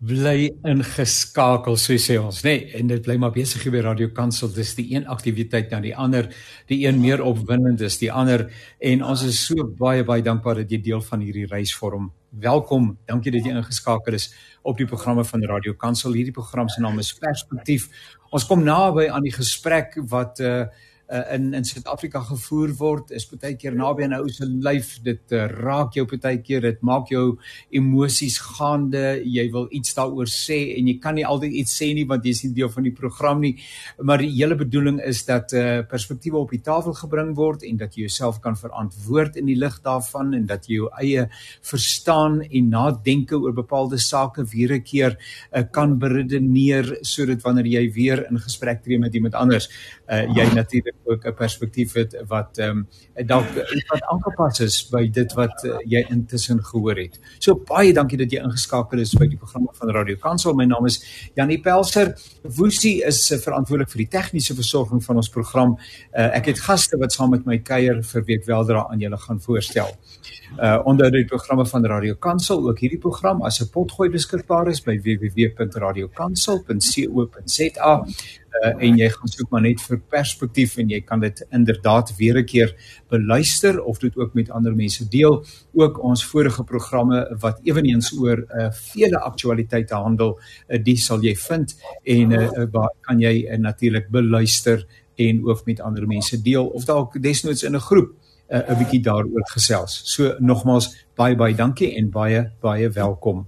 Bly ingeskakel, so sê ons, en dit bly maar besig by Radio Kansel, dis die een aktiwiteit na die ander, die een meer opwindend is die ander, en ons is so baie dankbaar dat jy deel van hierdie reis vorm. Welkom, dankie dat jy ingeskakel is op die programme van Radio Kansel. Hierdie program se naam is Perspektief. Ons kom naby aan die gesprek wat in Suid-Afrika gevoer word, is baie keer naby aan 'n ou se lyf, dit raak jou baie keer, dit maak jou emosies gaande, jy wil iets daaroor sê, en jy kan nie altyd iets sê nie, want jy is nie deel van die program nie, maar die hele bedoeling is dat perspektiewe op die tafel gebring word, en dat jy jouself kan verantwoord in die lig daarvan, en dat jy jou eie verstaan en nadenke oor bepaalde sake weer 'n keer kan beredeneer, sodat wanneer jy weer in gesprek tree met iemand anders, jy natuurlik ook 'n perspektief het wat dalk wat aangepas is by dit wat jy intussen gehoor het. So baie dankie dat jy ingeskakel is by die programme van Radio Kansel. My naam is Janie Pelser. Woesie is verantwoordelik vir die tegniese versorging van ons program. Ek het gaste wat saam met my kuier vir week weldra aan julle gaan voorstel. Onder die programme van Radio Kansel, ook hierdie program as 'n potgooi beskikbaar is by www.radiokansel.co.za. En jy gaan soek maar net vir perspektief, en jy kan dit inderdaad weer 'n keer beluister of dit ook met ander mense deel. Ook ons vorige programme wat eweneens oor vele aktualiteite handel, die sal jy vind, en kan jy natuurlik beluister en ook met ander mense deel, of dalk desnoods in 'n groep 'n bietjie daaroor gesels. So nogmaals baie dankie en baie welkom.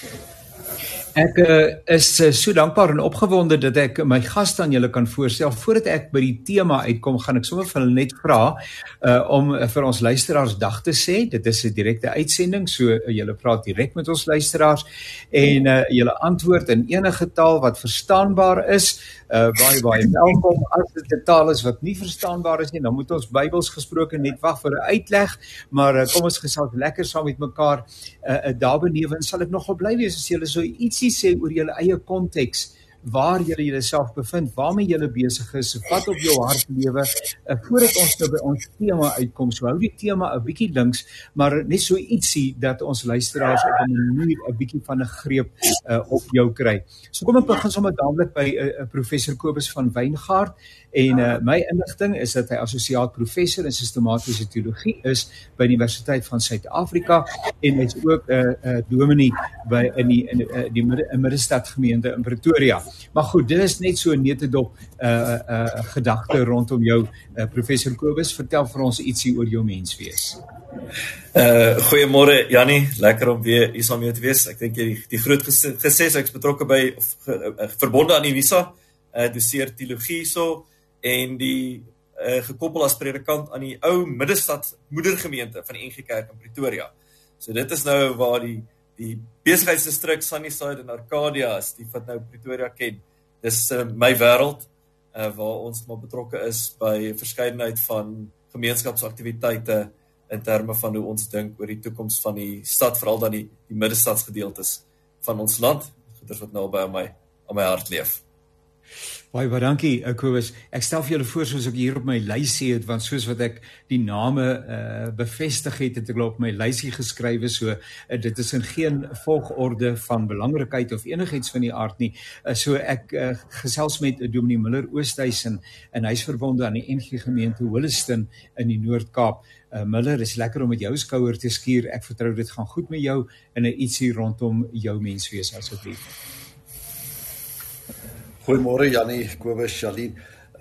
Ek is so dankbaar en opgewonde dat ek my gaste aan julle kan voorstel. Voordat ek by die tema uitkom, gaan ek sommer vir hulle net vra om vir ons luisteraars dag te sê. Dit is 'n direkte uitsending, so julle praat direk met ons luisteraars, en julle antwoord in enige taal wat verstaanbaar is. Baie welkom. As dit 'n taal is wat nie verstaanbaar is nie, dan moet ons Bybels gesproke net wag vir 'n uitleg, maar kom ons gesels lekker saam met mekaar. Daarbenewens sal ek nogal bly wees as julle so ietsie sê oor julle eie konteks, waar julle julleself bevind, waarmee julle besig is, wat op jou hart lewe, voordat ons nou by ons tema uitkom. So hou die tema 'n bietjie links, maar net so ietsie dat ons luisteraars op 'n manier 'n bietjie van 'n greep op jou kry. So kom ek begin sommer dadelik by professor Kobus van Wyngaard, en my inligting is dat hy assosiaat professor in sistematiese teologie is by die Universiteit van Suid-Afrika, en hy is ook dominee by in die Middestad gemeente in Pretoria. Maar goed, dit is net so 'n netedop gedagte rondom jou, professor Kobus. Vertel vir ons ietsie oor jou menswees. Goeiemôre Jannie, lekker om weer hier saam mee te wees. Ek dink die groot gesê, ek is betrokke by, verbonde aan die WISA, doseer teologie so, en die gekoppel as predikant aan die ou Middestad moedergemeente van die NG Kerk in Pretoria. So dit is nou waar die besigheidsdistrik Sunnyside en Arcadia is, die wat nou Pretoria ken. Dis my wêreld, waar ons maar betrokke is by verskeidenheid van gemeenskapsaktiwiteite in terme van hoe ons dink oor die toekoms van die stad, veral dan die middestadsgedeeltes van ons land, goeders wat nou by aan my hart leef. Baie dankie, Kobus. Ek stel vir julle voor soos ek hier op my lysie het, want soos wat ek die name bevestig het ek op my lysie geskrywe, so dit is in geen volgorde van belangrikheid of enigiets van die aard nie. So ek gesels met Dominee Miller Oosthuizen, en hy is verbonde aan die NG gemeente Holliston in die Noord-Kaap. Miller, is lekker om met jou skouer te skuur. Ek vertrou dit gaan goed met jou, en ietsie rondom jou menswees asseblief. Goeiemôre Jannie, Kobus, Jalien.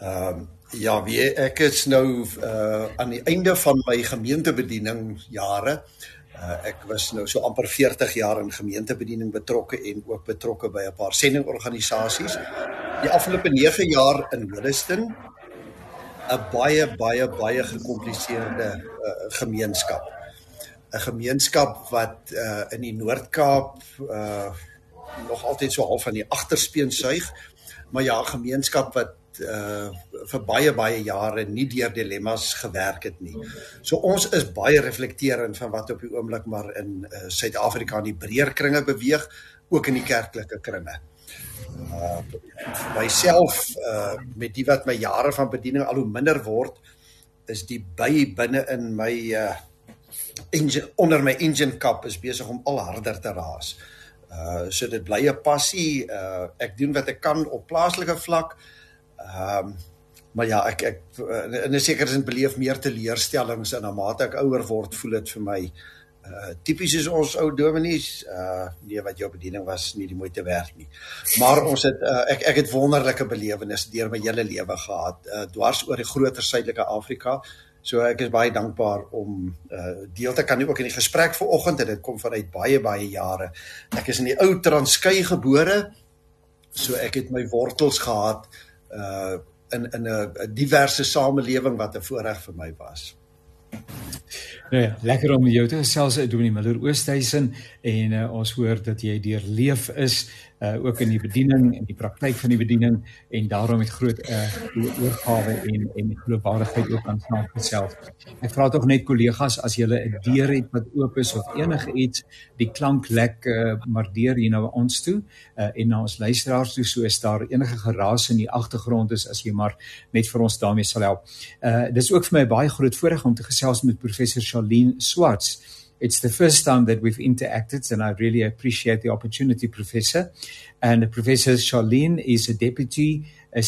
Ek is nou aan die einde van my gemeentebediening jare. Ek was nou so amper 40 jaar in gemeentebediening betrokke, en ook betrokke by 'n paar sendingorganisasies. Die afgelope 9 jaar in Holliston, 'n baie gekompliseerde gemeenskap. 'n Gemeenskap wat in die Noord-Kaap nog altyd so half van die agterspeen suig, maar ja, 'n gemeenskap wat vir baie jare nie deur dilemma's gewerk het nie. So ons is baie reflekterend van wat op die oomblik maar in Suid-Afrika in die breër kringe beweeg, ook in die kerklike kringe. Myself, met die wat my jare van bediening al hoe minder word, is die by binne in my onder my engine kap is besig om al harder te raas. So dit bly 'n passie. Ek doen wat ek kan op plaaslike vlak. Maar ja, ek in 'n sekere sin beleef meer teleurstellings en na mate ek ouer word, voel dit vir my tipies soos ons ou dominees, nee, wat jou bediening was nie die moeite werd nie. Maar ons het ek het wonderlike belewennisse deur my hele lewe gehad, dwars oor die groter suidelike Afrika. So ek is baie dankbaar om deel te kan ook in die gesprek vanoggend, en dit kom vanuit baie jare. Ek is in die ou Transkei gebore, so ek het my wortels gehad in 'n diverse samelewing wat 'n voorreg vir my was. Nou ja, lekker om jou te gesels, Dominee Miller Oosthuizen, en ons hoor dat jy deurleef is, ook in die bediening en die praktyk van die bediening, en daarom met groot oorgawe en geloofwaardigheid ook aan saamgesels. Ek vra tog net kollegas, as julle 'n deur het wat oop is of enige iets, die klank lek maar deur hier na ons toe en na ons luisteraars toe, so is daar enige geraas in die agtergrond is, as jy maar net vir ons daarmee sal help. Dis ook vir my baie groot voorreg om te gesels met professor Charlene Swarts. It's the first time that we've interacted, and I really appreciate the opportunity, Professor. And Professor Charlene is a deputy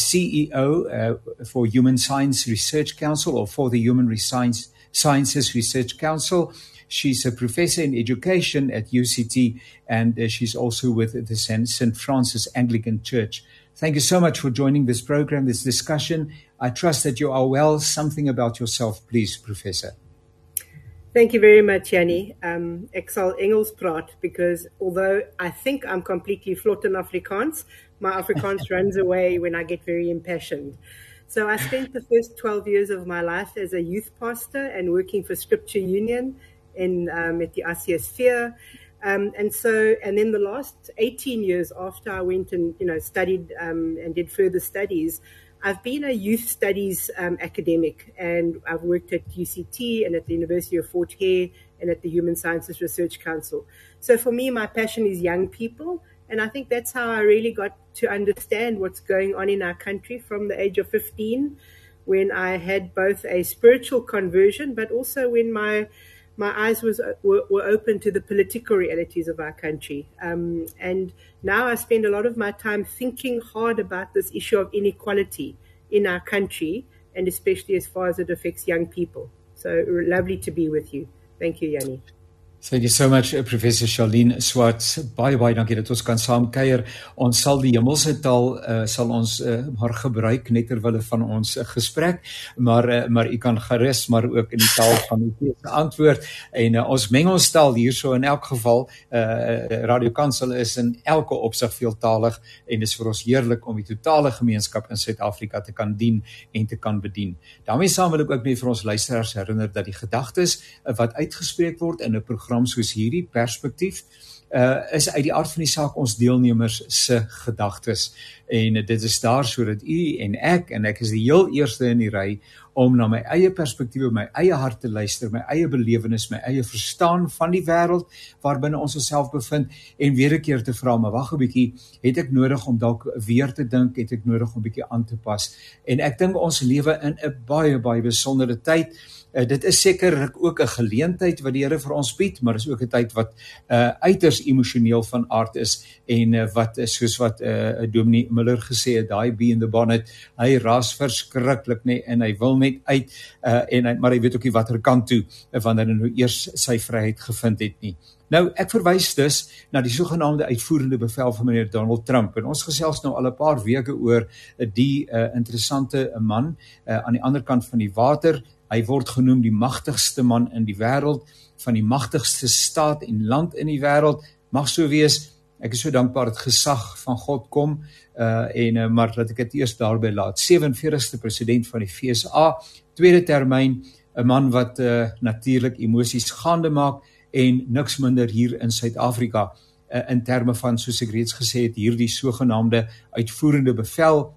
CEO for Human Science Research Council, or for the Human Sciences Research Council. She's a professor in education at UCT, and she's also with the St. Francis Anglican Church. Thank you so much for joining this program, this discussion. I trust that you are well. Something about yourself, please, Professor. Thank you very much, Jannie. Ek sal Engels praat, because although I think I'm completely vlot in Afrikaans, my Afrikaans runs away when I get very impassioned. So I spent the first 12 years of my life as a youth pastor and working for Scripture Union at the Asia Sphere. And then the last 18 years after I went and studied and did further studies, I've been a youth studies academic, and I've worked at UCT and at the University of Fort Hare and at the Human Sciences Research Council. So for me, my passion is young people, and I think that's how I really got to understand what's going on in our country from the age of 15, when I had both a spiritual conversion, but also when my eyes were open to the political realities of our country. And now I spend a lot of my time thinking hard about this issue of inequality in our country, and especially as far as it affects young people. So lovely to be with you. Thank you, Jannie. Thank you so much, Professor Charlene Swarts. Baie dankie dat ons kan saamkuier. Ons sal die hemelse taal sal ons maar gebruik net terwille van ons gesprek, maar u kan gerus maar ook in die taal van die antwoord, en ons meng ons taal hierso in elk geval. Radio Kansel is in elke opsig veeltalig, en dis vir ons heerlik om die totale gemeenskap in Suid-Afrika te kan dien en te kan bedien. Daarmee saam wil ek ook net vir ons luisteraars herinner dat die gedagtes wat uitgespreek word in 'n program soos hierdie perspektief is uit die aard van die saak ons deelnemers se gedagtes, en dit is daar sodat u en ek is die heel eerste in die ry om na my eie perspektief, my eie hart te luister, my eie belewenis, my eie verstaan van die wêreld waarbinne ons onsself bevind, en weer 'n keer te vra, maar wag 'n bietjie, het ek nodig om dalk weer te dink, het ek nodig om bietjie aan te pas, en ek dink ons lewe in 'n baie besondere tyd. Dit is seker ook 'n geleentheid wat die Here vir ons bied, maar is ook 'n tyd wat uiters emosioneel van aard is, en wat soos wat Dominee Miller gesê het, daai bee in the bonnet, hy ras verskriklik nie, en hy wil net uit, maar hy weet ook nie watter kant toe, wanneer hy nou eers sy vryheid gevind het nie. Nou, ek verwys dus na die sogenaamde uitvoerende bevel van meneer Donald Trump, en ons gesels nou al 'n paar weke oor die interessante man aan die ander kant van die water. Hy word genoem die magtigste man in die wêreld, van die magtigste staat en land in die wêreld. Mag so wees. Ek is so dankbaar dat gesag van God kom, maar dat ek dit eers daarby laat. 47ste president van die FSA, tweede termyn, 'n man wat natuurlik emosies gaande maak, en niks minder hier in Suid-Afrika, in terme van, soos ek reeds gesê het, hierdie sogenaamde uitvoerende bevel,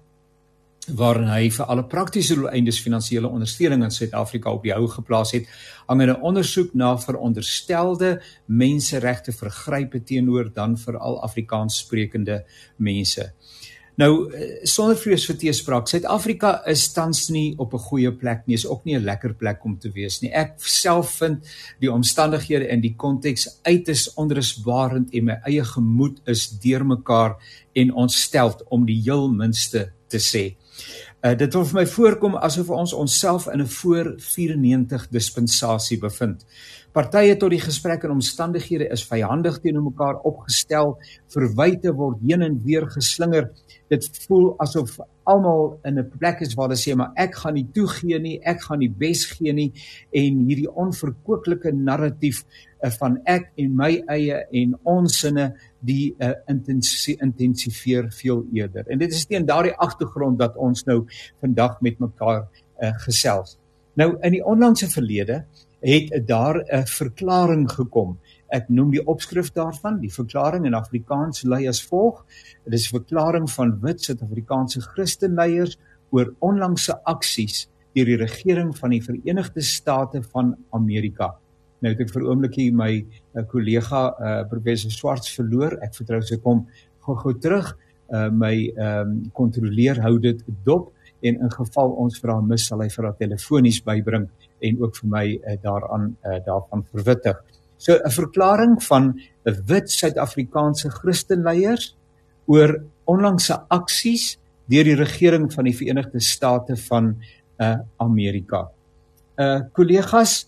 waarin hy vir alle praktiese doeleindes finansiële ondersteuning in Suid-Afrika op die hou geplaas het, hangende ondersoek na veronderstelde menseregte vergrype teenoor dan veral Afrikaans sprekende mense. Nou, sonder vrees vir teespraak, Suid-Afrika is tans nie op 'n goeie plek nie, is ook nie 'n lekker plek om te wees nie. Ek self vind die omstandighede en die konteks uiters onrusbarend en my eie gemoed is deurmekaar en ontsteld om die heel minste te sê. Dit wil vir my voorkom asof ons onsself in 'n voor 94 dispensasie bevind. Partye tot die gesprek en omstandighede is vyandig teenoor mekaar opgestel, verwyte word heen en weer geslinger. Dit voel asof almal in 'n plek is waar hulle sê, maar ek gaan nie toegee nie, ek gaan nie bes gee nie, en hierdie onverkwikkelike narratief van ek en my eie en ons sinne, die intensifeer veel eerder. En dit is teen daardie agtergrond dat ons nou vandag met mekaar gesels. Nou, in die onlangse verlede het daar 'n verklaring gekom. Ek noem die opskrif daarvan, die verklaring in Afrikaans lui as volg. Dit is 'n verklaring van wit Suid-Afrikaanse Christenleiers oor onlangse aksies deur die regering van die Verenigde State van Amerika. Nou het ek vir 'n oombliekie my kollega professor Swarts verloor. Ek vertrou sy kom gou terug. My kontroleer hou dit dop en in geval ons vir haar mis sal hy vir haar telefonies bybring en ook vir my daarvan verwittig. So 'n verklaring van 'n wit Suid-Afrikaanse Christenleiers oor onlangse aksies deur die regering van die Verenigde State van Amerika. Kollegas,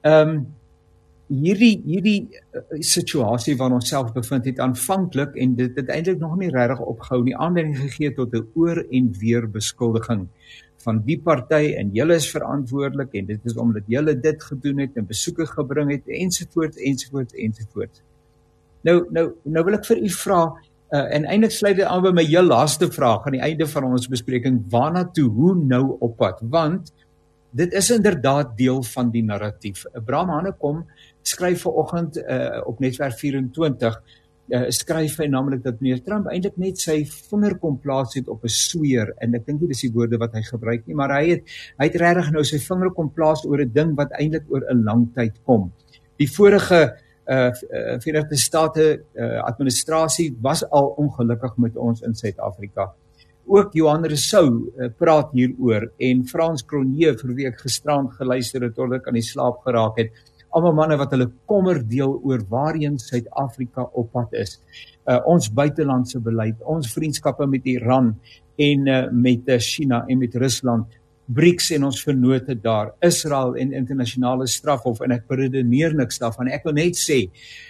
hierdie situasie waarin ons self bevind het aanvanklik en dit het eintlik nog nie regtig opgehou nie, aanleiding gegee tot 'n oor en weer beskuldiging van die party en julle is verantwoordelik en dit is omdat julle dit gedoen het en besoeke gebring het ensovoorts. Nou wil ek vir u vra en eintlik sluit dit aan by my heel laaste vraag aan die einde van ons bespreking, waarna toe, hoe nou op pad? Want dit is inderdaad deel van die narratief. Bram Hanekom skryf vanoggend op Netwerk 24, skryf hy naamlik dat meneer Trump eintlik net sy vinger kom plaas het op 'n sweer, en ek dink nie dis die woorde wat hy gebruik nie, maar hy het regtig nou sy vinger kom plaas oor 'n ding wat eintlik oor 'n lang tyd kom. Die vorige Verenigde State administrasie was al ongelukkig met ons in Suid-Afrika. Ook Johan Rousseau praat hieroor en Frans Cronje, vir wie ek gisterand geluister het tot ek aan die slaap geraak het. Almal manne wat hulle kommer deel oor waarheen Suid-Afrika op pad is. Ons buitelandse beleid, ons vriendskappe met Iran en met China en met Rusland, BRICS en ons vennote daar, Israel en internasionale strafhof, en ek beredeneer niks daarvan. Ek wil net sê,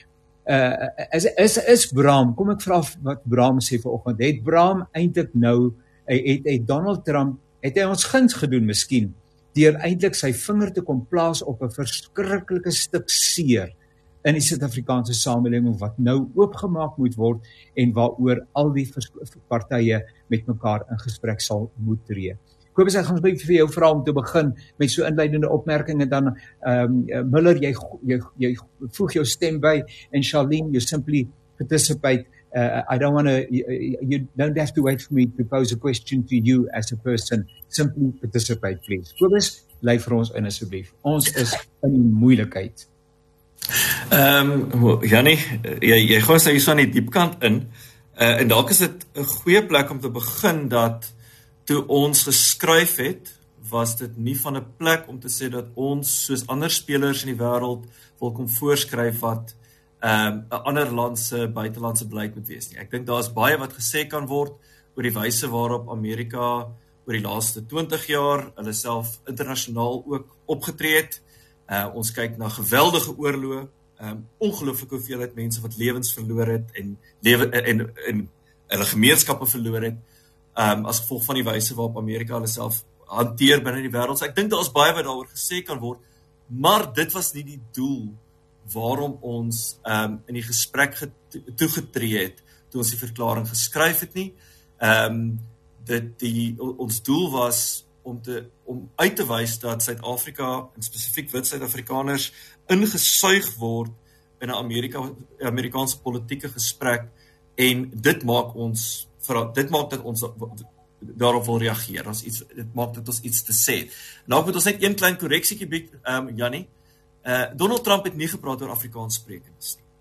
is Bram, kom ek vra wat Bram sê vanoggend, het Bram eintlik nou, het Donald Trump, het hy ons guns gedoen miskien, deur eintlik sy vinger te kom plaas op 'n verskriklike stuk seer in die Suid-Afrikaanse samelewing wat nou oopgemaak moet word en waaroor al die partye met mekaar in gesprek sal moet tree. Kobus, ek gaan vir jou vra om te begin met so inleidende opmerkinge, dan Miller, jy voeg jou stem by, en Charlene, you simply participate. I don't want to, you don't have to wait for me to pose a question to you as a person. Simply participate, please. Kobus, lei vir ons in asseblief. Ons is in die moeilikheid. Jannie, jy gaan nou hier so aan die diepkant in, en dalk is dit 'n goeie plek om te begin dat toe ons geskryf het, was dit nie van 'n plek om te sê dat ons soos ander spelers in die wêreld wil kom voorskryf wat 'n ander land se buitelandse beleid moet wees nie. Ek dink daar is baie wat gesê kan word oor die wyse waarop Amerika oor die laaste 20 jaar hulle self internasionaal ook opgetree het. Ons kyk na geweldige oorloë, ongelooflike hoeveelheid mense wat lewens verloor het en hulle gemeenskappe verloor het, as gevolg van die wyse waarop Amerika hulle self hanteer binne die wêreld. So ek dink daar is baie wat daaroor gesê kan word, maar dit was nie die doel waarom ons in die gesprek toegetree het toe ons die verklaring geskryf het nie. Ons doel was om uit te wys dat Suid-Afrika en spesifiek wit Suid-Afrikaners ingesuig word in 'n Amerikaanse politieke gesprek, en dit maak dat ons daarop wil reageer. Dit maak dat ons iets te sê. Nou moet ons net een klein korreksiekie bied, Jannie. Donald Trump het nie gepraat oor Afrikaans sprekendes nie. Hy het gepraat oor Afrikaans sprekende. Hy het gepraat oor Afrikaans sprekende. Hy het gepraat oor Afrikaans sprekende. Hy het gepraat oor Afrikaans sprekende. Hy het gepraat oor Afrikaans sprekende. Hy het gepraat oor Afrikaans sprekende. Hy het gepraat oor Afrikaans sprekende. Hy het gepraat oor Afrikaans sprekende. Hy het gepraat oor Afrikaans sprekende. Hy het gepraat oor Afrikaans sprekende. Donald Trump het nie gepraat oor Afrikaans sprekende nie. Donald Trump het nie gepraat oor Afrikaans sprekende nie.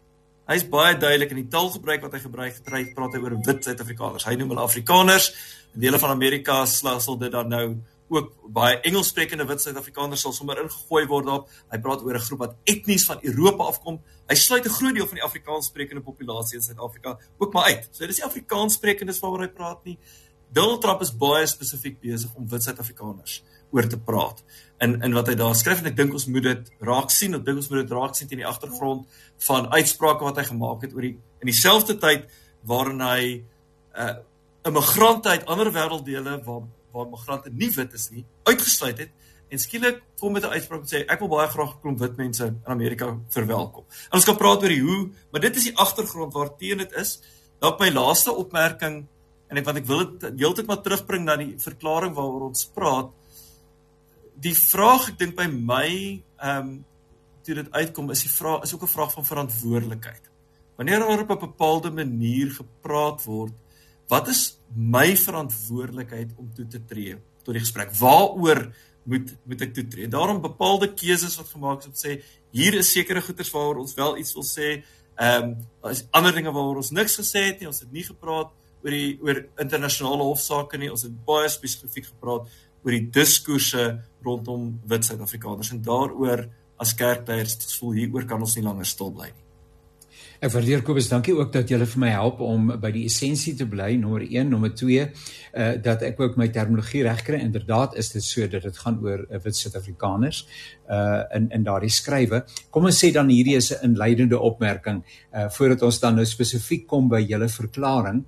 Hy's baie duidelik in die taalgebruik wat hy gebruik, praat hy oor wit Suid-Afrikaners. Hy noem hulle Afrikaners. In dele van Amerika sal dit dan nou ook baie Engelssprekende wit Suid-Afrikaners sal sommer ingegooi word daarop. Hy praat oor 'n groep wat etnies van Europa afkom. Hy sluit 'n groot deel van die Afrikaanssprekende populasie in Suid-Afrika ook maar uit. So dis nie Afrikaanssprekendes waaroor hy praat nie. Donald Trump is baie spesifiek besig om wit Suid-Afrikaners oor te praat. En wat hy daar skryf, en ek dink ons moet dit raak sien, teen die agtergrond van uitsprake wat hy gemaak het oor in dieselfde tyd waarin hy immigrante uit ander wêrelddele waar migrante nie wit is nie, uitgesluit het, en skielik kom met 'n uitspraak en sê, ek wil baie graag 'n klomp wit mense in Amerika verwelkom. En ons kan praat oor die hoe, maar dit is die agtergrond waarteen dit is. Dalk my laaste opmerking, want ek wil dit heeltyd maar terugbring na die verklaring waaroor ons praat. Die vraag, ek dink by my, toe dit uitkom, is ook 'n vraag van verantwoordelikheid. Wanneer daar op 'n bepaalde manier gepraat word, wat is my verantwoordelikheid om toe te tree tot die gesprek? Waaroor moet ek toetree? Daarom bepaalde keuses wat gemaak is om te sê, hier is sekere goeders waaroor ons wel iets wil sê, is ander dinge waaroor ons niks gesê het nie, ons het nie gepraat oor internasionale hofsaake nie, ons het baie spesifiek gepraat oor die diskoerse rondom wit Suid-Afrikaners, en daaroor as kerkleiers voel hieroor kan ons nie langer stil bly nie. Ek waardeer Kobus, dankie ook dat julle vir my help om by die essensie te bly, nommer 1, nommer 2, dat ek ook my terminologie regkry. Inderdaad is dit so dat dit gaan oor wit Suid-Afrikaners in daardie skrywe. Kom ons sê dan hierdie is 'n inleidende opmerking, voordat ons dan nou spesifiek kom by julle verklaring.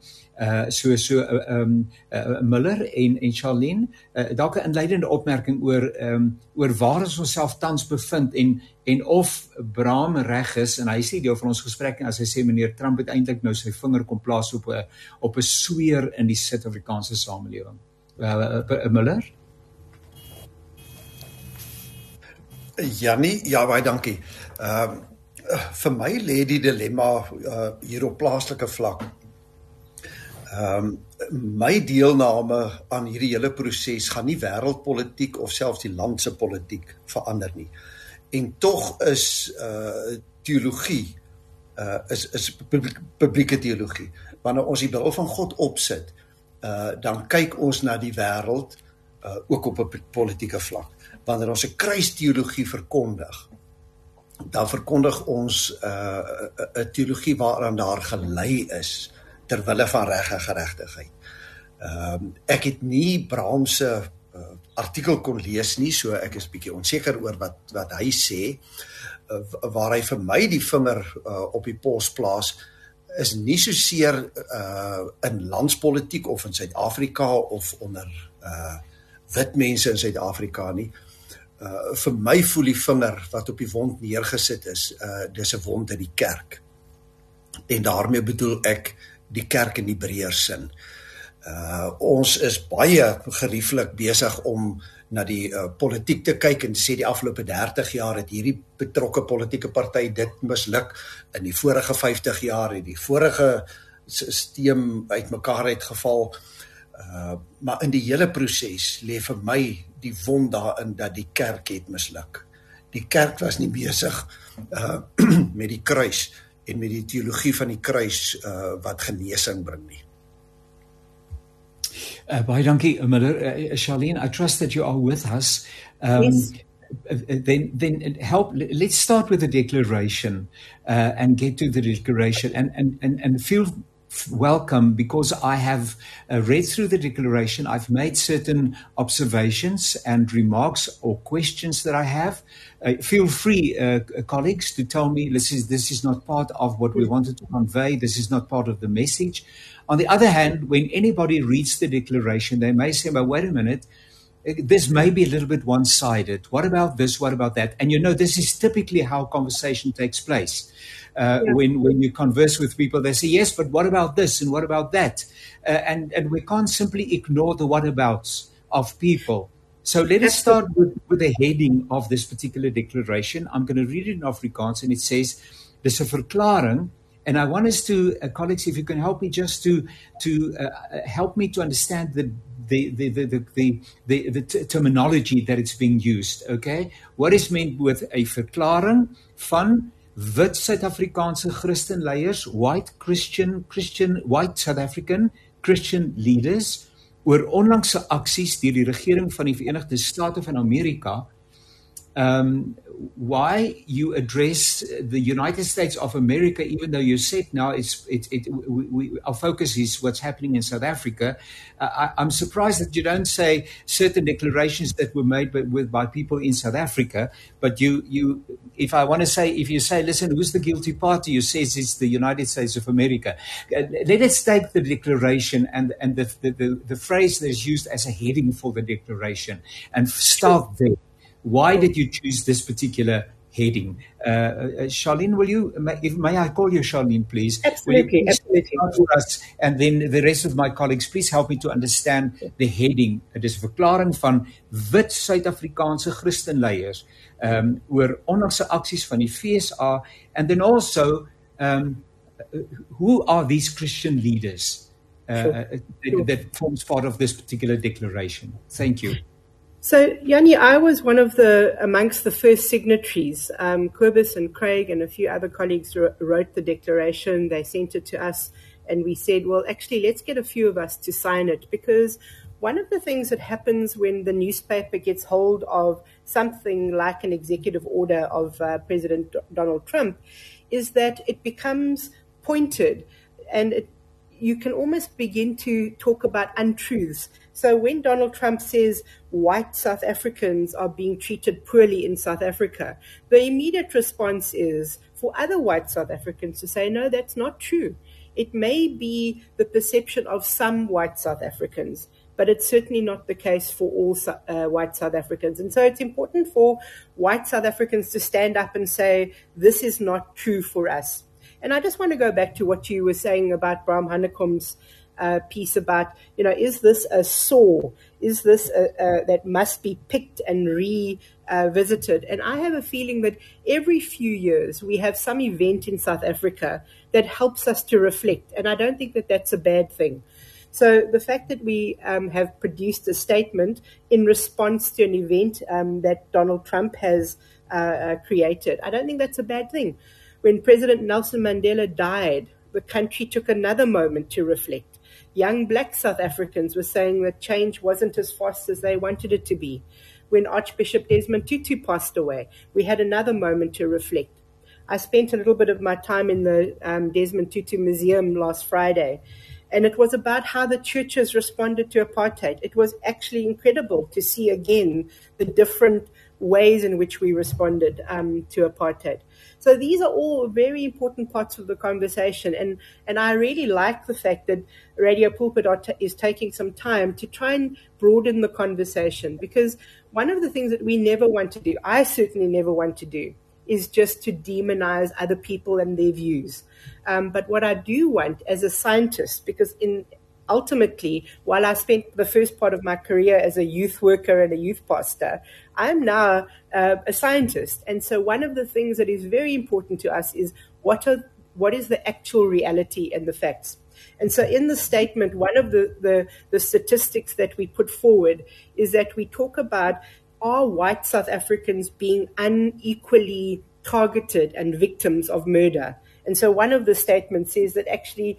Miller en Charlene, dalk 'n inleidende opmerking oor waar ons onsself tans bevind en of Bram reg is, en hy sê deel van ons gesprek as hy sê meneer Trump het eintlik nou sy vinger kom plaas op 'n sweer in die Suid-Afrikaanse samelewing. Miller? Jannie, ja, baie dankie. Vir my lê die dilemma hier op plaaslike vlak. My deelname aan hierdie hele proses gaan nie wêreldpolitiek of selfs die land se politiek verander nie. En tog is teologie is publieke teologie. Wanneer ons die bril van God opsit, dan kyk ons na die wêreld ook op 'n politieke vlak. Wanneer ons 'n kruisteologie verkondig, dan verkondig ons 'n teologie waaraan daar gelei is terwille van reg en geregtigheid. Ek het nie Bram se artikel kon lees nie, so ek is bietjie onseker oor wat hy sê. Waar hy vir my die vinger op die pos plaas, is nie soseer in landspolitiek of in Suid-Afrika of onder wit mense in Suid-Afrika nie. Vir my voel die vinger wat op die wond neergesit is, dis 'n wond in die kerk. En daarmee bedoel ek die kerk in die breër sin. Ons is baie gerieflik besig om na die politiek te kyk en sê die afgelope 30 jaar het hierdie betrokke politieke party dit misluk, in die vorige 50 jaar het die vorige stelsel uitmekaar uitgeval, maar in die hele proses lê vir my die wond daarin dat die kerk het misluk. Die kerk was nie besig met die kruis en met die teologie van die kruis wat genesing bring nie. Baie dankie, Miller. Charlene, I trust that you are with us. Yes. Then let's start with the declaration and get to the declaration and feel welcome, because I have read through the declaration. I've made certain observations and remarks or questions that I have. Feel free, colleagues, to tell me this is not part of what we wanted to convey. This is not part of the message. On the other hand, when anybody reads the declaration, they may say, well, wait a minute, this may be a little bit one-sided. What about this? What about that? And this is typically how conversation takes place. When you converse with people, they say, yes, but what about this and what about that? And we can't simply ignore the whatabouts of people. So let us start with the heading of this particular declaration. I'm going to read it in Afrikaans, and it says, dis 'n verklaring. And I want us to, colleagues, if you can help me just to help me to understand the terminology that it's being used. Okay, what is meant with 'n verklaring van wit Suid-Afrikaanse Christenleiers, white South African Christian leaders, oor onlangse aksies deur die regering van die Verenigde State van Amerika, why you address the United States of America, even though you said now our focus is what's happening in South Africa. I'm surprised that you don't say certain declarations that were made by people in South Africa, but if you say, listen, who's the guilty party? You say it's the United States of America. Let us take the declaration and the phrase that is used as a heading for the declaration and start there. Why did you choose this particular heading? Charlene, may I call you Charlene, please? Absolutely, absolutely. For us, and then the rest of my colleagues, please help me to understand the heading. Dit is 'n verklaring van wit Suid-Afrikaanse Christenleiers oor onlangse aksies van die FSA, and then also who are these Christian leaders that forms part of this particular declaration? Thank you. So, Yanni, I was amongst the first signatories. Kobus and Craig and a few other colleagues wrote the declaration. They sent it to us, and we said, well, actually, let's get a few of us to sign it, because one of the things that happens when the newspaper gets hold of something like an executive order of President Donald Trump is that it becomes pointed, and you can almost begin to talk about untruths. So when Donald Trump says white South Africans are being treated poorly in South Africa, the immediate response is for other white South Africans to say, no, that's not true. It may be the perception of some white South Africans, but it's certainly not the case for all white South Africans. And so it's important for white South Africans to stand up and say, this is not true for us. And I just want to go back to what you were saying about Bram Hanekom's piece about, is this a sore? Is this that must be picked and revisited? And I have a feeling that every few years we have some event in South Africa that helps us to reflect. And I don't think that that's a bad thing. So the fact that we have produced a statement in response to an event that Donald Trump has created, I don't think that's a bad thing. When President Nelson Mandela died, the country took another moment to reflect. Young black South Africans were saying that change wasn't as fast as they wanted it to be. When Archbishop Desmond Tutu passed away, we had another moment to reflect. I spent a little bit of my time in the Desmond Tutu Museum last Friday, and it was about how the churches responded to apartheid. It was actually incredible to see again the different ways in which we responded to apartheid. So these are all very important parts of the conversation, and I really like the fact that Radio Pulpit is taking some time to try and broaden the conversation, because one of the things that we never want to do, I certainly never want to do, is just to demonize other people and their views. But what I do want as a scientist, because ultimately, while I spent the first part of my career as a youth worker and a youth pastor, I'm now a scientist. And so one of the things that is very important to us is what is the actual reality and the facts. And so in the statement, one of the statistics that we put forward is that we talk about, are white South Africans being unequally targeted and victims of murder? And so one of the statements says that actually,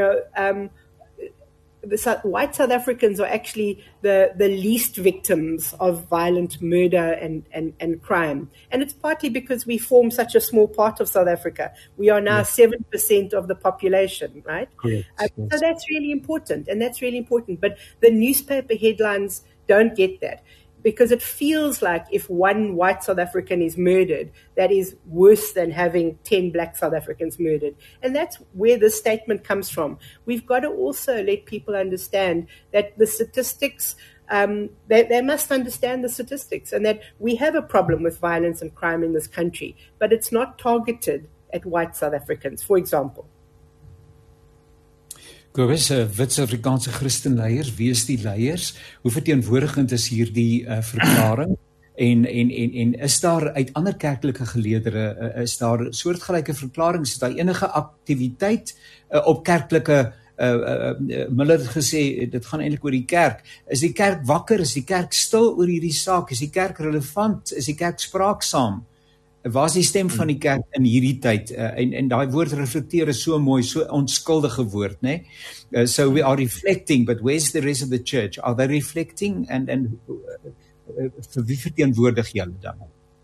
white South Africans are actually the least victims of violent murder and crime. And it's partly because we form such a small part of South Africa. We are now 7% of the population, right? Yes. So that's really important, and that's really important. But the newspaper headlines don't get that, because it feels like if one white South African is murdered, that is worse than having 10 black South Africans murdered. And that's where this statement comes from. We've got to also let people understand that the statistics, they must understand the statistics, and that we have a problem with violence and crime in this country, but it's not targeted at white South Africans, for example. Kobus, wit Suid-Afrikaanse Christenleiers, wie is die leiers? Hoe verteenwoordigend is hierdie verklaring? En is daar uit ander kerklike geleedere, is daar soortgelyke verklaringe? Is daar enige aktiwiteit op kerklike, Miller het gesê, dit gaan eintlik oor die kerk. Is die kerk wakker? Is die kerk stil oor hierdie saak? Is die kerk relevant? Is die kerk spraaksaam? Waar is die stem van die kerk in hierdie tyd? En daai woord reflekteer is so mooi, so onskuldige woord, né? So we are reflecting, but where's the rest of the church? Are they reflecting? En vir wie verteenwoordig julle dan?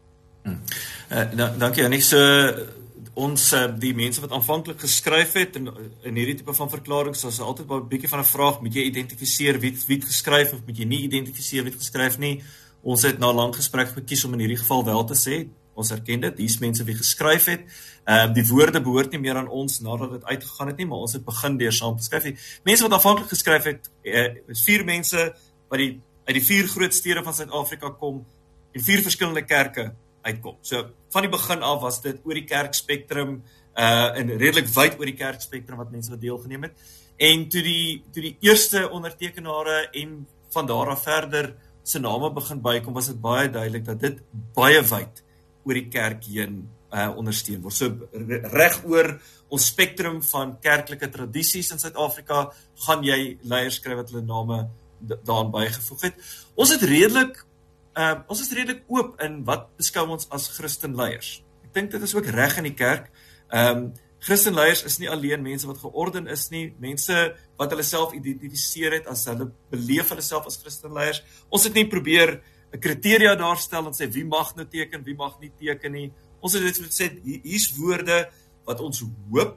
Dankie Annie. So ons die mense wat aanvanklik geskryf het in hierdie tipe van verklaringe, is altyd 'n bietjie van 'n vraag, moet jy identifiseer wie het geskryf of moet jy nie identifiseer wie het geskryf nie? Ons het na 'n lang gesprek gekies om in hierdie geval wel te sê, ons erken dit, hier's mense wie geskryf het. Die woorde behoort nie meer aan ons nadat dit uitgegaan het nie, maar ons het begin deur saam te skryf. Mense wat aanvanklik geskryf het, is 4 mense wat uit die 4 groot stede van Suid-Afrika kom en 4 verskillende kerke uitkom. So van die begin af was dit oor die kerkspektrum en redelik wyd oor die kerkspektrum wat mense wat deelgeneem het. En toe die eerste ondertekenare en van daar af verder se name begin bykom, was dit baie duidelik dat dit baie wyd oor die kerk heen ondersteun word. So reg oor ons spektrum van kerklike tradisies in Suid-Afrika gaan jy leiers kry wat hulle name daaraan bygevoeg het. Ons is redelik oop in wat beskou ons as Christenleiers. Ek dink dit is ook reg in die kerk. Christenleiers is nie alleen mense wat georden is nie, mense wat hulle self identifiseer het as hulle beleef hulle self as Christenleiers. Ons het nie probeer 'n kriteria daarstel en sê wie mag nou teken, wie mag nie teken nie. Ons het dit gesê, hier's woorde wat ons hoop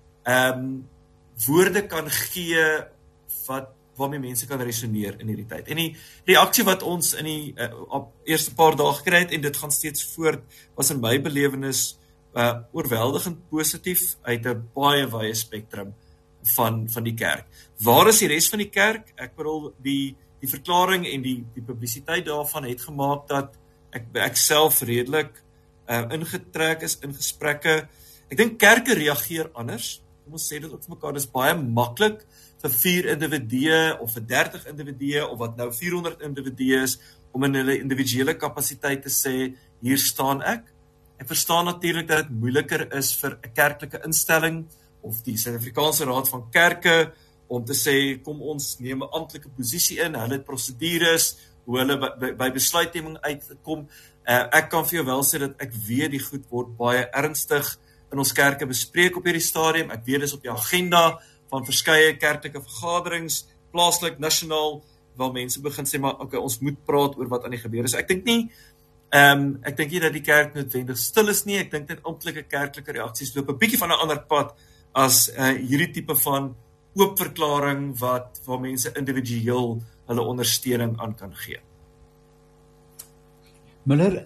woorde kan gee waarmee mense kan resoneer in hierdie tyd. En die reaksie wat ons in die eerste paar dae gekry het, en dit gaan steeds voort, was in my belewenis oorweldigend positief uit 'n baie wye spektrum van die kerk. Waar is die res van die kerk? Ek bedoel, die verklaring en die publisiteit daarvan het gemaak dat ek self redelik ingetrek is in gesprekke. Ek dink kerke reageer anders. Kom ons sê dit ook vir mekaar, dis baie maklik vir 4 individue of vir 30 individue of wat nou 400 individue is om in hulle individuele kapasiteit te sê, hier staan ek. Ek verstaan natuurlik dat dit moeiliker is vir 'n kerklike instelling of die Suid-Afrikaanse Raad van Kerke om te sê, kom ons neem 'n amptelike posisie in, hulle het prosedures, hoe hulle by besluitneming uitkom. Ek kan vir jou wel sê dat ek weet die goed word baie ernstig in ons kerke bespreek op hierdie stadium. Ek weet dis op die agenda van verskeie kerklike vergaderings, plaaslik, nasionaal, waar mense begin sê, maar okay, ons moet praat oor wat aan die gebeur is. Ek dink nie dat die kerk noodwendig stil is nie. Ek dink dat amptelike kerklike reaksies loop 'n bietjie van 'n ander pad as hierdie tipe van oop verklaring waar mense individueel hulle ondersteuning aan kan gee. Muller,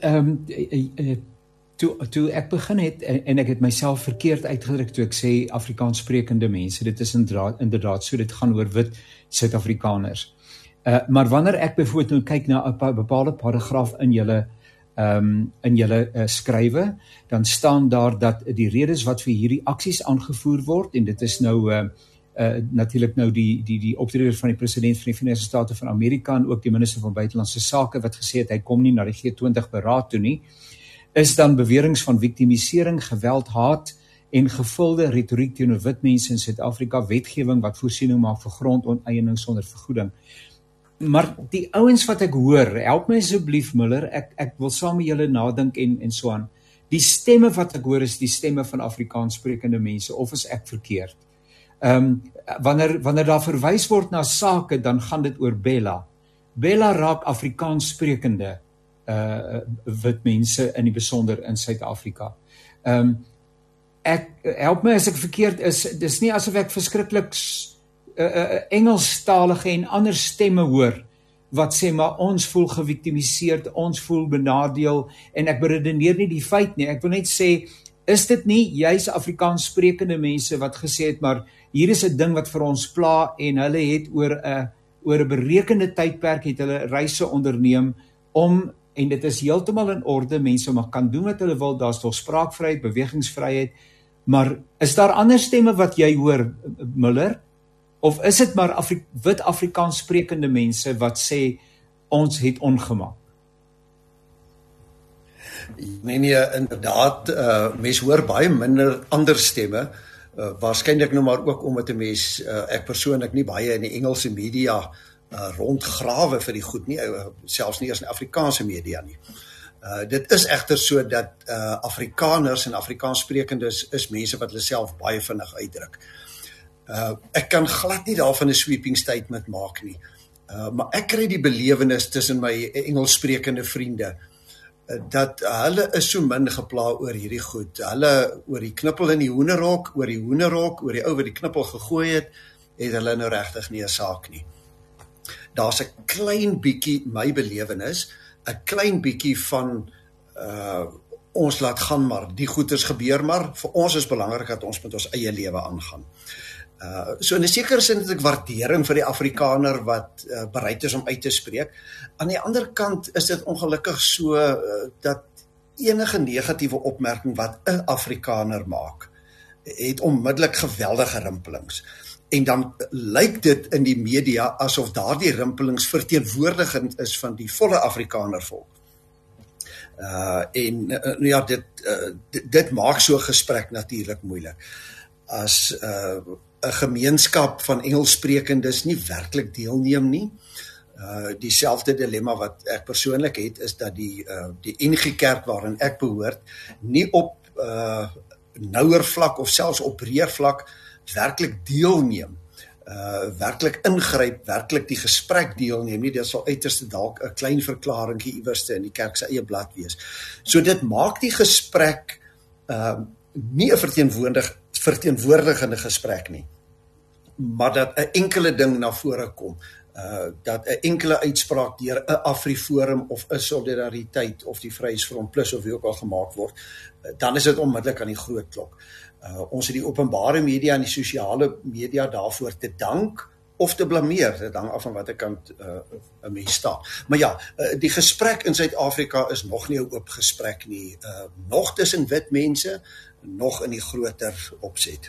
toe ek begin het, en ek het myself verkeerd uitgedruk toe ek sê Afrikaans sprekende mense, dit is inderdaad so, dit gaan oor wit Suid-Afrikaners. Maar wanneer ek byvoorbeeld kyk na 'n bepaalde paragraaf in julle skrywe, dan staan daar dat die redes wat vir hierdie aksies aangevoer word, en dit is nou natuurlik nou die optreder van die president van die Verenigde State van Amerika en ook die minister van buitelandse sake wat gesê het hy kom nie na die G20 beraad toe nie, is dan beweringe van victimisering, geweld, haat en gevulde retoriek teenoor wit mense in Suid-Afrika, wetgewing wat voorsiening maak vir grondonteeneming sonder vergoeding. Maar die ouens wat ek hoor, help my asseblief Muller, ek wil saam met julle nadink en so aan. Die stemme wat ek hoor is die stemme van Afrikaans sprekende mense, of is ek verkeerd? Wanneer daar verwys word na sake, dan gaan dit oor Bella. Bella raak Afrikaans sprekende wit mense in die besonder in Suid-Afrika. Help my as ek verkeerd is, dis nie asof ek verskriklik Engelstalige en ander stemme hoor, wat sê, maar ons voel geviktimiseerd, ons voel benadeel, en ek beredeneer nie die feit nie, ek wil net sê, is dit nie juis Afrikaans sprekende mense wat gesê het, maar hier is 'n ding wat vir ons pla, en hulle het oor 'n berekende tydperk het hulle reise onderneem en dit is heeltemal in orde, mense mag kan doen wat hulle wil, daar's tog spraakvryheid, bewegingsvryheid, maar is daar ander stemme wat jy hoor, Muller? Of is dit maar wit Afrikaans sprekende mense wat sê, ons het ongemak? Nee, inderdaad, mens hoor baie minder ander stemme, waarskynlik nou maar ook omdat 'n mens, ek persoonlik nie baie in die Engelse media rondgrawe vir die goed nie, selfs nie eens in Afrikaanse media nie. Dit is egter so dat Afrikaners en Afrikaanssprekendes is mense wat hulle self baie vinnig uitdruk. Ek kan glad nie daarvan 'n sweeping statement maak nie. Maar ek kry die belewenis tussen my Engelssprekende vriende dat hulle is so min gepla oor hierdie goed. Hulle oor die knippel in die hoenderhok, oor die ou wat die knippel gegooi het hulle nou regtig nie 'n saak nie. Daar's 'n klein bietjie my belewenis, 'n klein bietjie van ons laat gaan maar, die goeters gebeur maar, vir ons is belangrik dat ons met ons eie lewe aangaan. So in 'n sekere sin het ek waardering vir die Afrikaner wat bereid is om uit te spreek. Aan die ander kant is dit ongelukkig so dat enige negatiewe opmerking wat 'n Afrikaner maak, het onmiddellik geweldige rimpelings. En dan lyk dit in die media asof daardie rimpelings verteenwoordigend is van die volle Afrikanervolk. Dit maak so 'n gesprek natuurlik moeilik. As 'n gemeenskap van Engelssprekendes nie werklik deelneem nie. Dieselfde dilemma wat ek persoonlik het, is dat die NG Kerk waarin ek behoort, nie op nouer vlak of selfs op breër vlak werklik deelneem, werklik ingryp, werklik die gesprek deelneem nie. Dit sal uiterste dalk 'n klein verklaringkie iewerste in die kerk se eie blad wees. So dit maak die gesprek nie 'n verteenwoordigende gesprek nie, maar dat 'n enkele ding na vore kom, dat 'n enkele uitspraak deur 'n AfriForum of 'n Solidariteit of die Vryheidsfront Plus of wie ook al gemaak word, dan is dit onmiddellik aan die groot klok. Ons het die openbare media en die sosiale media daarvoor te dank of te blameer, dit hang af van watter kant 'n mens staan. Maar ja, die gesprek in Suid-Afrika is nog nie 'n oop gesprek nie, nog tussen wit mense, nog in die groter opset.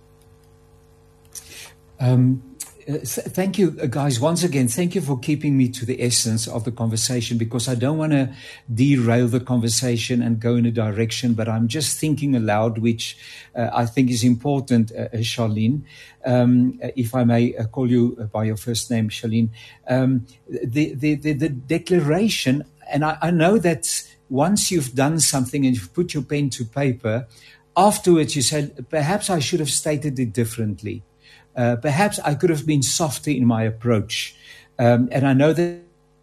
Thank you, guys. Once again, thank you for keeping me to the essence of the conversation, because I don't want to derail the conversation and go in a direction, but I'm just thinking aloud, which I think is important, Charlene. If I may call you by your first name, Charlene. The declaration, and I know that once you've done something and you've put your pen to paper, afterwards you said, perhaps I should have stated it differently. Perhaps I could have been softer in my approach. And I know that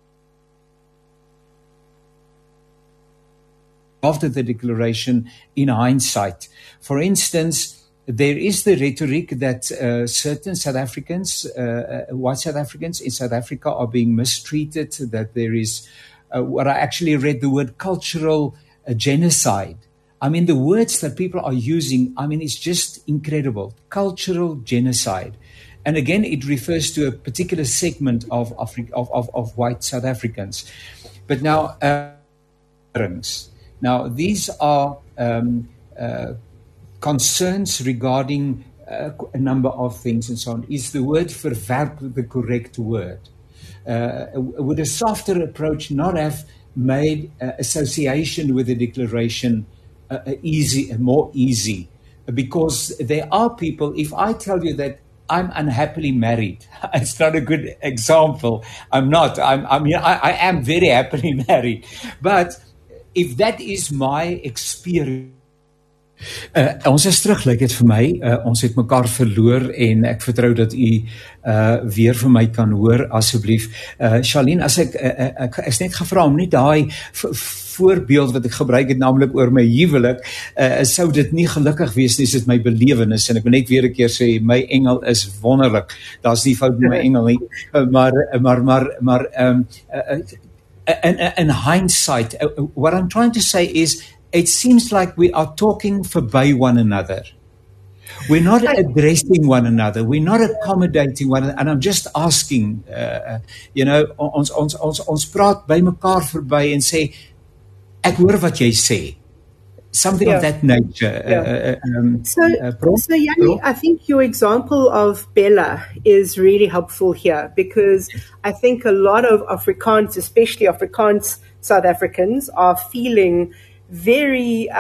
after the declaration, in hindsight, for instance, there is the rhetoric that certain South Africans, white South Africans in South Africa are being mistreated, that there is what I actually read the word cultural genocide. I mean, the words that people are using, I mean, it's just incredible. Cultural genocide. And again, it refers to a particular segment of white South Africans. But now, these are concerns regarding a number of things and so on. Is the word verwerp the correct word? Would a softer approach not have made association with the declaration more easy? Because there are people, if I tell you that I'm unhappily married, it's not a good example. I'm not. I am very happily married. But if that is my experience, ons is terug, lyk dit vir my. Ons het mekaar verloor en ek vertrou dat u weer vir my kan hoor asseblief. Charlene, as ek is net gevra om nie daai voorbeeld wat ek gebruik het, naamlik oor my huwelik, sou dit nie gelukkig wees nie, is dit my belewenis, en ek wil net weer 'n keer sê, my engel is wonderlik. Daar's nie fout met my engel nie, maar in hindsight, what I'm trying to say is, it seems like we are talking verby one another. We're not addressing one another. We're not accommodating one another. And I'm just asking, ons praat by mekaar verby en sê, ek hoor wat jy sê. Something of that nature. So Yanni, I think your example of Bella is really helpful here, because I think a lot of Afrikaans, especially Afrikaans South Africans, are feeling very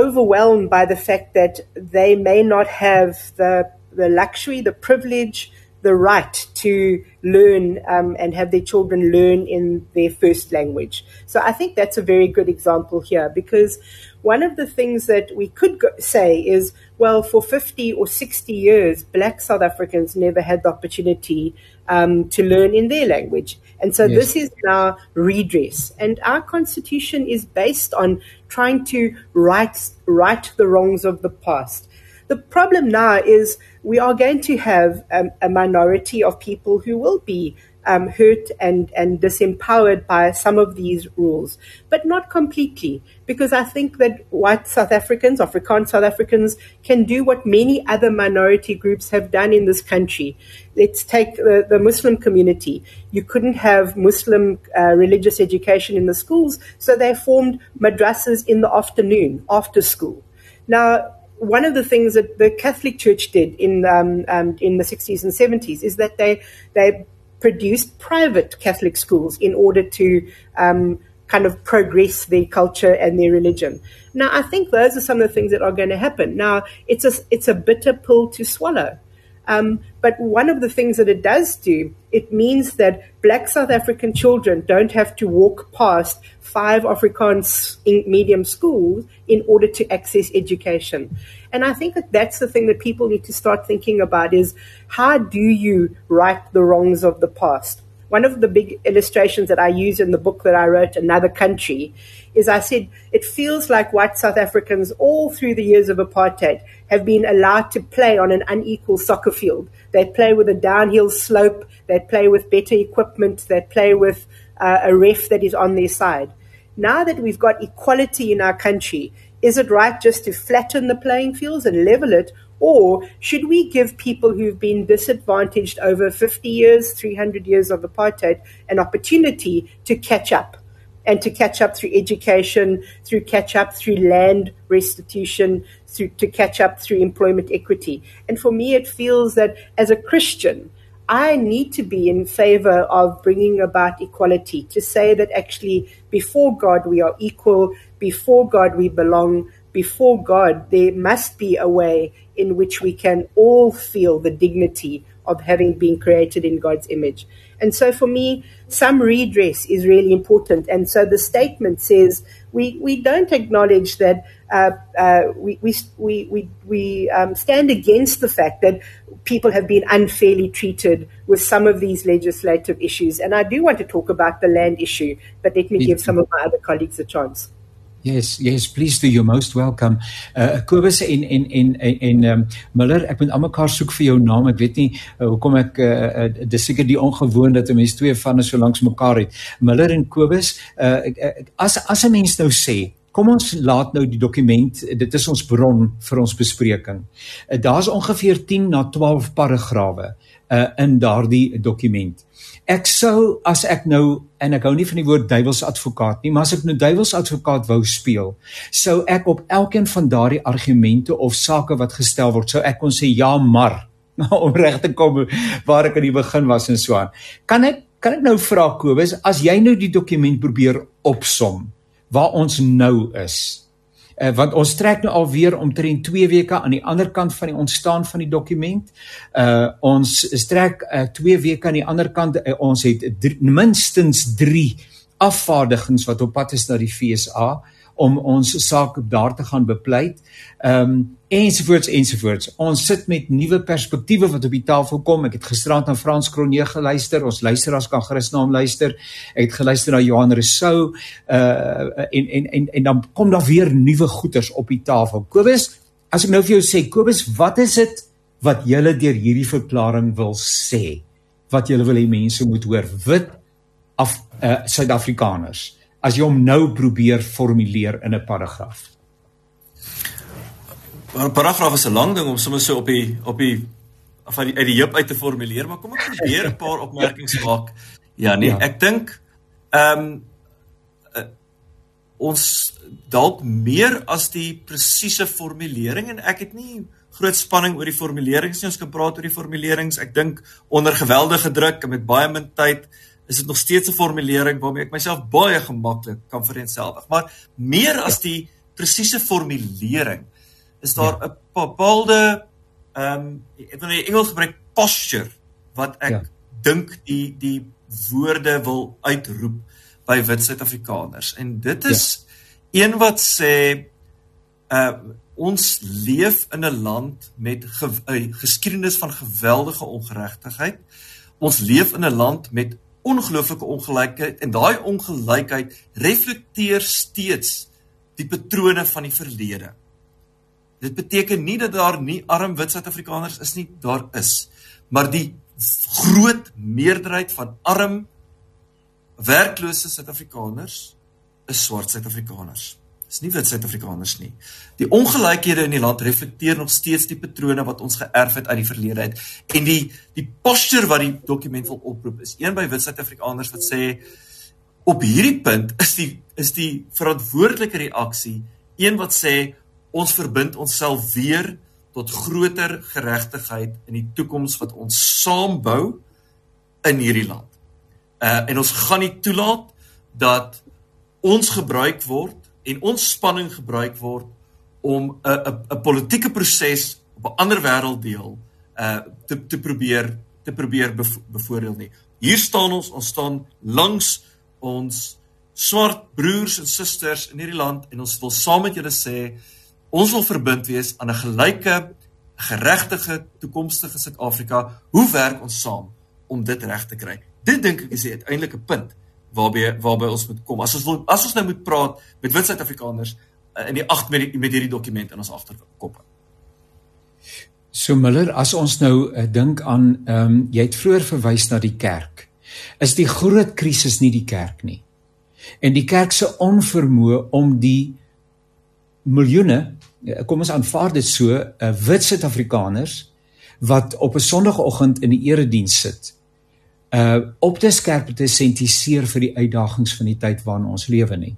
overwhelmed by the fact that they may not have the luxury, the privilege, the right to learn and have their children learn in their first language. So I think that's a very good example here, because one of the things that we could say is, well, for 50 or 60 years, Black South Africans never had the opportunity to learn in their language. And so this is now redress. And our constitution is based on trying to right the wrongs of the past. The problem now is we are going to have a minority of people who will be hurt and disempowered by some of these rules, but not completely, because I think that white South Africans, Afrikaans South Africans, can do what many other minority groups have done in this country. Let's take the Muslim community. You couldn't have Muslim religious education in the schools, so they formed madrasas in the afternoon, after school. Now, one of the things that the Catholic Church did in the 60s and 70s is that they produced private Catholic schools in order to kind of progress their culture and their religion. Now, I think those are some of the things that are going to happen. Now, it's a bitter pill to swallow. But one of the things that it does do, it means that Black South African children don't have to walk past 5 Afrikaans medium schools in order to access education. And I think that that's the thing that people need to start thinking about is, how do you right the wrongs of the past? One of the big illustrations that I use in the book that I wrote, Another Country, is I said, it feels like white South Africans all through the years of apartheid have been allowed to play on an unequal soccer field. They play with a downhill slope, they play with better equipment, they play with a ref that is on their side. Now that we've got equality in our country, is it right just to flatten the playing fields and level it? Or should we give people who've been disadvantaged over 50 years, 300 years of apartheid, an opportunity to catch up? And to catch up through education, through catch up through land restitution, to catch up through employment equity. And for me, it feels that as a Christian, I need to be in favor of bringing about equality, to say that actually before God we are equal, before God we belong, before God there must be a way in which we can all feel the dignity of having been created in God's image. And so for me, some redress is really important. And so the statement says we don't acknowledge that we stand against the fact that people have been unfairly treated with some of these legislative issues. And I do want to talk about the land issue, but let me give some of my other colleagues a chance. Yes, please do. You're most welcome. Kobus en Miller, ek moet almekaar soek vir jou naam. Ek weet nie hoekom ek dis seker die ongewoon dat 'n mens twee van so langs mekaar het. Miller en Kobus, as 'n mens nou sê, kom ons laat nou die dokument, dit is ons bron vir ons bespreking. Daar's ongeveer 10 na 12 paragrawe in daardie dokument. Ek sou, as ek nou, en ek hou nie van die woord duiwelsadvokaat nie, maar as ek nou duiwelsadvokaat wou speel, sou ek op elkeen van daardie argumente of sake wat gestel word, sou ek kon sê ja, maar, om reg te kom waar ek aan die begin was en so aan. Kan ek nou vra, Kobus, as jy nou die dokument probeer opsom, waar ons nou is, want ons trek nou alweer omtrent 2 weke aan die ander kant van die ontstaan van die dokument. Ons trek 2 weke aan die ander kant, ons het minstens 3 afvaardigings wat op pad is na die FSA om ons saak daar te gaan bepleit, ensovoorts. Ons sit met nuwe perspektiewe wat op die tafel kom. Ek het gisterand na Frans Cronje geluister, ons luisteraars kan gerus na hom luister. Ek het geluister na Johan Rousseau, en dan kom daar weer nuwe goeters op die tafel. Kobus, as ek nou vir jou sê, Kobus, wat is dit wat julle deur hierdie verklaring wil sê? Wat julle wil hê mense moet hoor? Wit Suid-Afrikaners, as jy hom nou probeer formuleer in 'n paragraaf. Een paragraaf is 'n lang ding om sommer so uit die heup uit te formuleer, maar kom ek probeer 'n paar opmerkings maak. Ja, nee, ek dink ons dalk meer as die presiese formulering, en ek het nie groot spanning oor die formulerings nie, ons kan praat oor die formulerings. Ek dink onder geweldige druk en met baie min tyd is dit nog steeds 'n formulering waarmee ek myself baie gemaklik kan vereenselwig. Maar meer as die presiese formulering is daar 'n bepaalde, ek wil in Engels gebruik, posture, wat ek dink die woorde wil uitroep by wit Suid-Afrikaners. En dit is een wat sê, ons leef in 'n land met geskiedenis van geweldige ongeregtigheid. Ons leef in 'n land met ongelooflike ongelykheid, en daai ongelykheid reflekteer steeds die patrone van die verlede. Dit beteken nie dat daar nie arm wit Suid-Afrikaners is nie, daar is. Maar die groot meerderheid van arm, werklose Suid-Afrikaners is swart Suid-Afrikaners. Dis nie wit Suid-Afrikaners nie. Die ongelykhede in die land reflekteer nog steeds die patrone wat ons geërf het uit die verlede uit. En die posture wat die dokument wil oproep, is een by wit Suid-Afrikaners wat sê, op hierdie punt is die verantwoordelike reaksie, een wat sê, ons verbind onsself weer tot groter geregtigheid in die toekoms wat ons saam bou in hierdie land. En ons gaan nie toelaat dat ons gebruik word en ons spanning gebruik word om 'n politieke proses op 'n ander wêrelddeel te probeer bevoordeel nie. Hier staan ons staan langs ons swart broers en susters in hierdie land, en ons wil saam met julle sê, ons wil verbind wees aan 'n gelyke, geregtige, toekomstige Suid-Afrika. Hoe werk ons saam om dit reg te kry? Dit dink ek is die uiteindelike punt waarby ons moet kom. As ons nou moet praat met wit Suid-Afrikaners in die met hierdie dokument in ons agterkoppe. So Miller, as ons nou dink aan, jy het vroeër verwys na die kerk, is die groot krisis nie die kerk nie. En die kerk se onvermoë om die miljoene, kom ons aanvaar dit so, wit Suid-Afrikaners, wat op 'n Sondagoggend in die erediens sit, op te skerp te sentiseer vir die uitdagings van die tyd waarin ons lewe nie.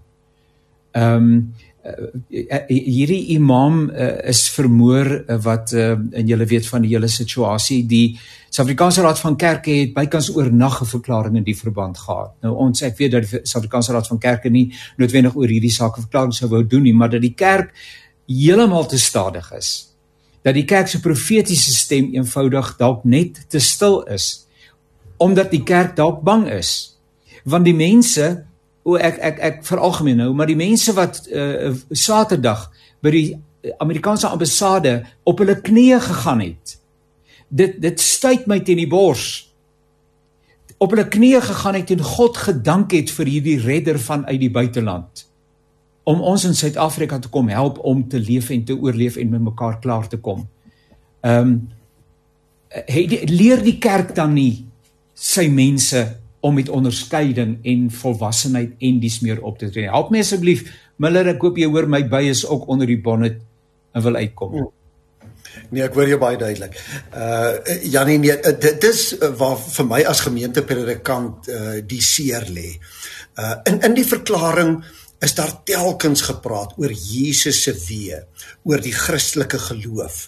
Hierdie imam is vermoor wat, en julle weet van die hele situasie, die Suid-Afrikaanse Raad van Kerke het bykans oornag 'n verklaring in die verband gehad. Nou ek weet dat die Suid-Afrikaanse Raad van Kerke nie noodwendig oor hierdie saak 'n verklaring sou wou doen nie, maar dat die kerk heeltemal te stadig is, dat die kerk se profetiese stem eenvoudig dalk net te stil is, omdat die kerk dalk bang is. Want die mense, ek veralgemeen nou, maar die mense wat Saterdag by die Amerikaanse ambassade op hulle knieë gegaan het, dit stuit my teen die bors, op hulle knieë gegaan het en God gedank het vir hierdie redder vanuit die buiteland, om ons in Suid-Afrika te kom help om te leef en te oorleef en met mekaar klaar te kom. Leer die kerk dan nie sy mense om met onderskeiding en volwassenheid en dies meer op te tree. Help my asseblief, Miller, ek hoop jy hoor my bias ook onder die bonnet en wil uitkom. Nee, ek hoor jou baie duidelik. Janie, nee, dit is waar vir my as gemeentepredikant die seer lê. In die verklaring is daar telkens gepraat oor Jesus se weë, oor die Christelike geloof.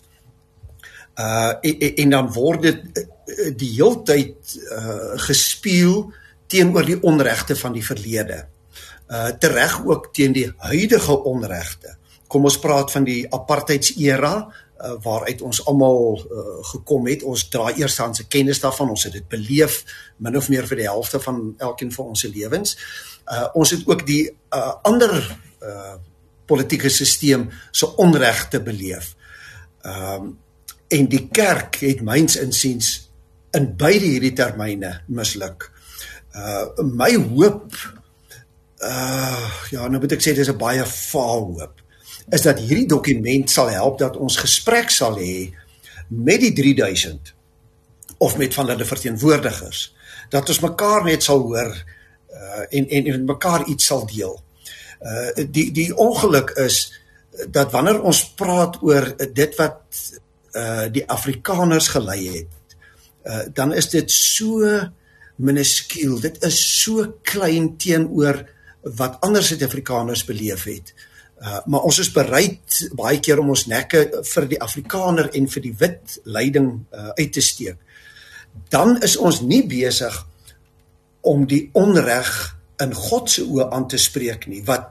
En dan word dit die heeltyd gespeel teenoor die onregte van die verlede. Tereg ook teen die huidige onregte. Kom ons praat van die apartheidsera, waaruit ons almal gekom het. Ons dra eerstehandse kennis daarvan, ons het dit beleef, min of meer vir die helfte van elkeen van ons lewens. Ons het ook die ander politieke sisteem se onregte beleef. En die kerk het myns insiens in beide hierdie termyne misluk. My hoop, nou moet ek sê, dis 'n baie vaal hoop, is dat hierdie dokument sal help dat ons gesprek sal hê met die 3000 of met van hulle verteenwoordigers, dat ons mekaar net sal hoor en met mekaar iets sal deel. Die ongeluk is dat wanneer ons praat oor dit wat die Afrikaners gelei het, dan is dit so minuskiel, dit is so klein teenoor wat ander Suid-Afrikaners beleef het. Maar ons is bereid baie keer om ons nekke vir die Afrikaner en vir die wit leiding uit te steek. Dan is ons nie besig om die onreg in God se oë aan te spreek nie, wat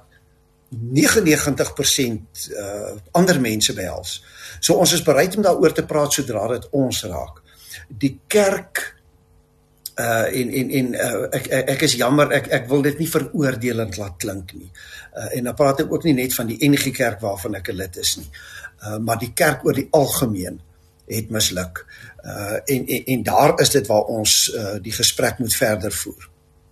99% ander mense behels. So ons is bereid om daaroor te praat sodra dit ons raak. Die kerk Ek is jammer, ek wil dit nie veroordelend laat klink nie. En dan praat ek ook nie net van die NG Kerk waarvan ek 'n lid is nie. Maar die kerk oor die algemeen het misluk. En daar is dit waar ons die gesprek moet verder voer.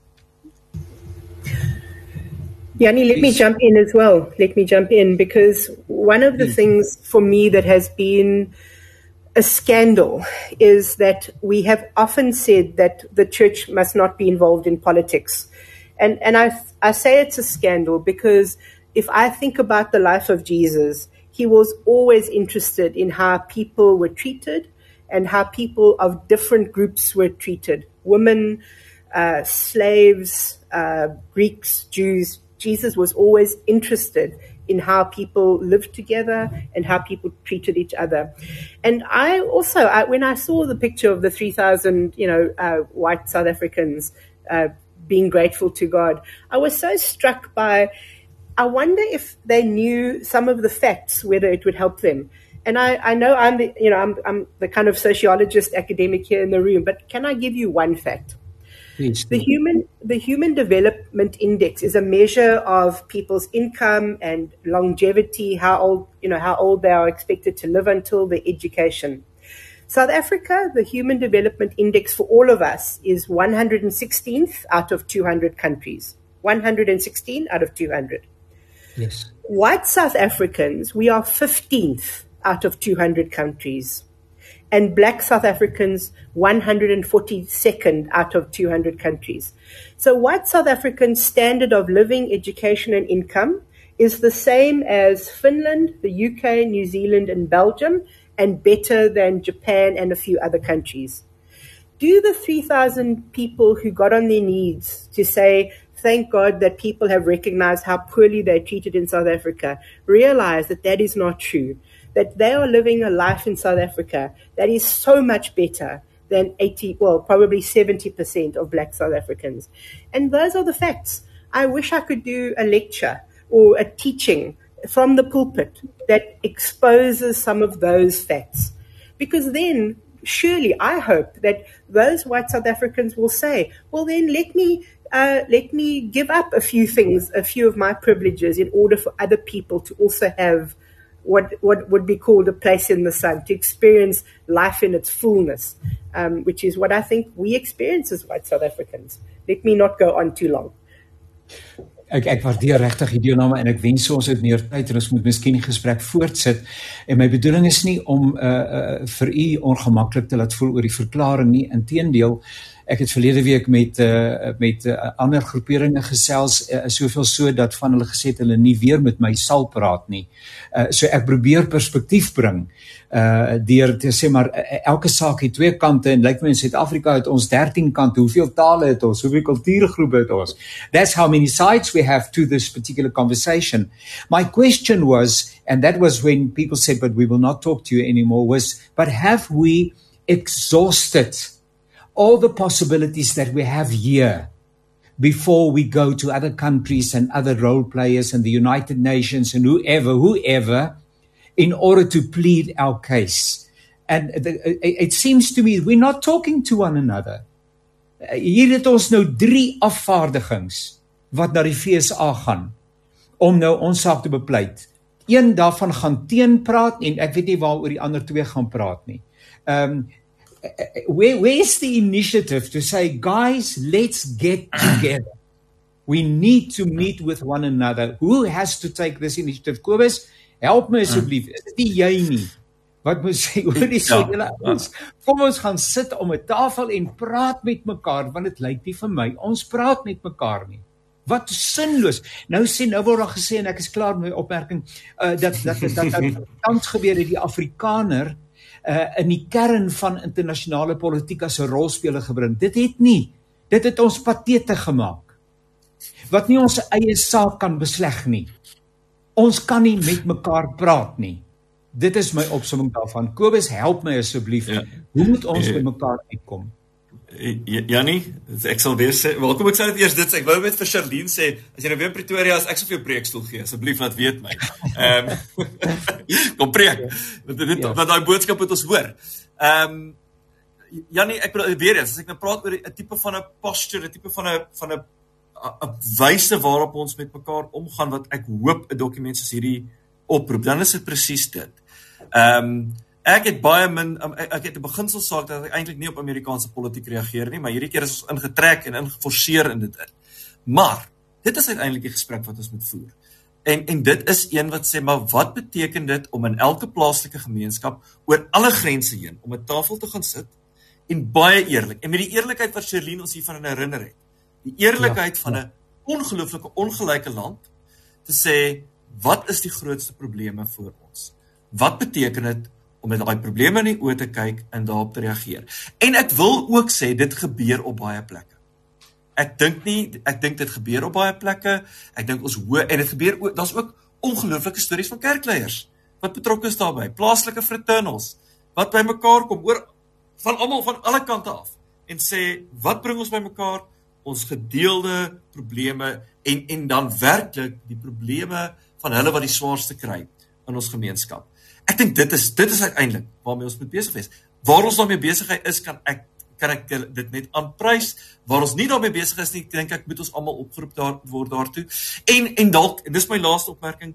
Yanni, let me jump in as well. Let me jump in, because one of the things for me that has been a scandal is that we have often said that the church must not be involved in politics. And I say it's a scandal because if I think about the life of Jesus, he was always interested in how people were treated and how people of different groups were treated. Women, slaves, Greeks, Jews. Jesus was always interested in how people lived together and how people treated each other. And I also, when I saw the picture of the 3,000, white South Africans being grateful to God, I was so struck by, I wonder if they knew some of the facts, whether it would help them. And I know I'm the kind of sociologist academic here in the room, but can I give you one fact? The Human Development Index is a measure of people's income and longevity, how old they are expected to live until their education. South Africa, the Human Development Index for all of us is 116th out of 200 countries. 116 out of 200. Yes. White South Africans, we are 15th out of 200 countries. And black South Africans, 142nd out of 200 countries. So white South Africans' standard of living, education, and income is the same as Finland, the UK, New Zealand, and Belgium, and better than Japan and a few other countries. Do the 3,000 people who got on their knees to say, thank God that people have recognized how poorly they're treated in South Africa, realize that that is not true? That they are living a life in South Africa that is so much better than probably 70% of black South Africans. And those are the facts. I wish I could do a lecture or a teaching from the pulpit that exposes some of those facts. Because then, surely, I hope that those white South Africans will say, well then let me give up a few things, a few of my privileges in order for other people to also have what would be called a place in the sun, to experience life in its fullness, which is what I think we experience as white South Africans. Let me not go on too long. Ek waardeer regtig die deelname en ek wens ons het meer tyd en ons moet miskien die gesprek voortsit. En my bedoeling is nie om vir u ongemaklik te laat voel oor die verklaring nie. Inteendeel, ek het verlede week met ander groeperinge gesels, soveel so dat van hulle gesê het hulle nie weer met my sal praat nie. So ek probeer perspektief bring, deur te sê maar elke saak het twee kante en lyk my in Suid-Afrika het ons 13 kante, hoeveel tale het ons, hoeveel kultuurgroepe het ons. That's how many sides we have to this particular conversation. My question was, and that was when people said, but we will not talk to you anymore, was, but have we exhausted all the possibilities that we have here before we go to other countries and other role players and the United Nations and whoever, in order to plead our case? And it seems to me we're not talking to one another. Hier het ons nou 3 afvaardigings wat na die FSA gaan om nou ons saak te bepleit. Een daarvan gaan teenpraat en ek weet nie waaroor die ander 2 gaan praat nie. Where's the initiative to say, guys, let's get together? We need to meet with one another. Who has to take this initiative? Kobus, help my asseblief. Is dit nie jy nie? Wat moet sê, kom ons gaan sit om 'n tafel en praat met mekaar, want dit lyk nie vir my, ons praat met mekaar nie. Wat sinloos. Nou word daar gesê, en ek is klaar met my opmerking, dat tans gebeur het die Afrikaner in die kern van internasionale politiek as 'n rolspeler gebring. Dit het ons patete gemaak, wat nie ons eie saak kan besleg nie. Ons kan nie met mekaar praat nie. Dit is my opsomming daarvan. Kobus, help my asseblief. Ja. Hoe moet ons met mekaar uitkom? Jannie, ek sal weer sê, kom ek sê dit eers dit, ek wou net vir Charlene sê, as jy nou weer in Pretoria is, ek sal vir jou preekstoel gee, asseblief laat weet my. Kom preek, want daai boodskap moet ons hoor. Jannie, ek bedoel weer eens, as ek nou praat oor 'n tipe van 'n posture, 'n tipe van 'n wyse waarop ons met mekaar omgaan wat ek hoop 'n dokument soos hierdie oproep, dan is dit presies dit. Ek het baie min, ek het 'n beginselsaak dat ek eintlik nie op Amerikaanse politiek reageer nie, maar hierdie keer is ons ingetrek en ingeforceer in dit in. Maar dit is uiteindelik die gesprek wat ons moet voer. En dit is een wat sê, maar wat beteken dit om in elke plaaslike gemeenskap oor alle grense heen om 'n tafel te gaan sit en baie eerlik, en met die eerlikheid wat Shirlene ons hiervan herinner het, die eerlikheid van 'n ongelooflike ongelyke land, te sê, wat is die grootste probleme vir ons? Wat beteken dit om met daai probleme in die oë te kyk en daarop te reageer? En ek wil ook sê, dit gebeur op baie plekke. Ek dink dit gebeur op baie plekke, ek dink ons hoor, en dit gebeur ook, daar's ook ongelooflike stories van kerkleiers, wat betrokke is daarbey, plaaslike fraternals, wat by mekaar kom, van almal, van alle kante af, en sê, wat bring ons by mekaar? Ons gedeelde probleme, en dan werklik die probleme van hulle wat die swaarste kry in ons gemeenskap. Ek dink dit is uiteindelik waarmee ons moet besig wees. Waar ons daarmee besigheid is, kan ek dit net aanprys. Waar ons nie daarmee besig is nie, dink ek moet ons almal opgeroep word daartoe. En dalk, en dis my laaste opmerking,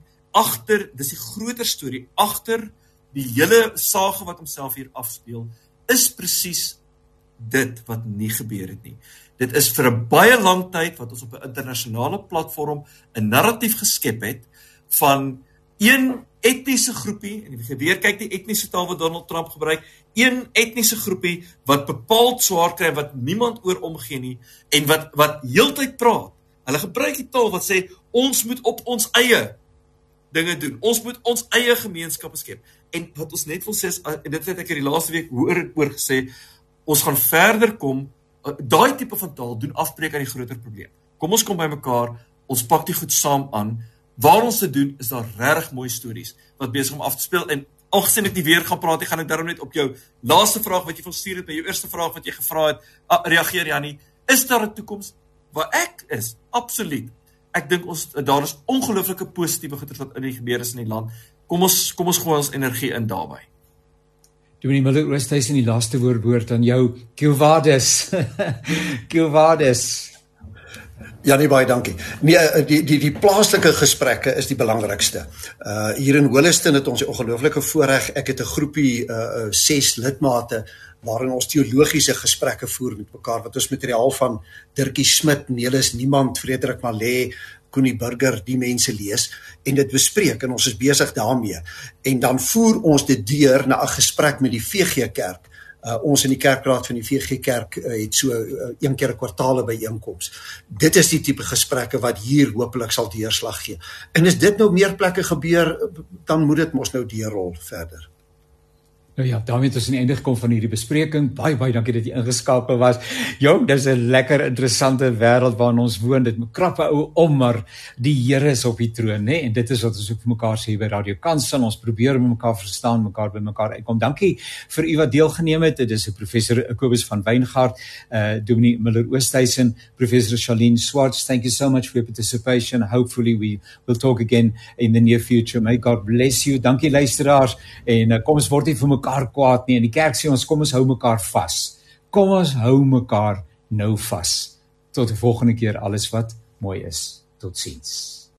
dis die groter storie, agter die hele sage wat homself hier afspeel, is presies dit wat nie gebeur het nie. Dit is vir 'n baie lang tyd wat ons op 'n internasionale platform 'n narratief geskep het van een etniese groepie, en weer kyk die etniese taal wat Donald Trump gebruik, een etniese groepie wat bepaald swaar kry, wat niemand oor omgee nie, en wat heeltyd praat. Hulle gebruik die taal wat sê, ons moet op ons eie dinge doen, ons moet ons eie gemeenskappe skep. En wat ons net wil sê, en dit het ek die laaste week oor gesê, ons gaan verder kom, daai tipe van taal doen afbreek aan die groter probleem. Kom ons kom by mekaar, ons pak die goed saam aan. Waar ons te doen, is daar regtig mooi stories wat besig om af te speel. En algesien ek nie weer gaan praat, gaan ek daarom net op jou laaste vraag wat jy gestuur het, by jou eerste vraag wat jy gevra het, reageer Jannie. Is daar 'n toekoms? Waar ek is, absoluut. Ek dink daar is ongelooflike positiewe goeie wat in die gebeur is in die land. Kom ons gooi ons energie in daarbey. Dominee Miller-Oosthuizen, die laaste woord aan jou. Kielwades. Kielwades. Janie, baie dankie. Nee, die plaaslike gesprekke is die belangrikste. Hier in Holliston het ons 'n ongelooflike voorreg. Ek het 'n groepie 6 lidmate waarin ons teologiese gesprekke voer met mekaar, wat ons materiaal van Dirkie Smit, Nelis Niemand, Frederik Malé, Koenie Burger, die mense lees en dit bespreek, en ons is besig daarmee. En dan voer ons dit deur na 'n gesprek met die VG Kerk. Ons in die kerkraad van die VG Kerk het so 1 keer 'n kwartaal 'n byeenkoms. Dit is die tipe gesprekke wat hier hopelik sal deurslag gee. En as dit nou meer plekke gebeur, dan moet dit mos nou deurrol verder. Nou ja, daarmee het ons aan die einde gekom van hierdie bespreking. Baie dankie dat jy ingeskakel was. Jong, dis 'n lekker interessante wêreld waarin ons woon. Dit moet krap ou om, maar die Here is op die troon, né? En dit is wat ons ook vir mekaar sê by Radio Kansel. Ons probeer mekaar verstaan, mekaar by mekaar uitkom. Dankie vir u wat deelgeneem het. Dit is Professor Kobus van Wijngaard, Dominee Miller-Oosthuizen, Professor Shirlene Swartz. Thank you so much for your participation. Hopefully we will talk again in the near future. May God bless you. Dankie luisteraars. En kom ons word nie vir mekaar kwaad nie. En die kerk sê ons, kom ons hou mekaar vas. Kom ons hou mekaar nou vas. Tot die volgende keer, alles wat mooi is. Totsiens.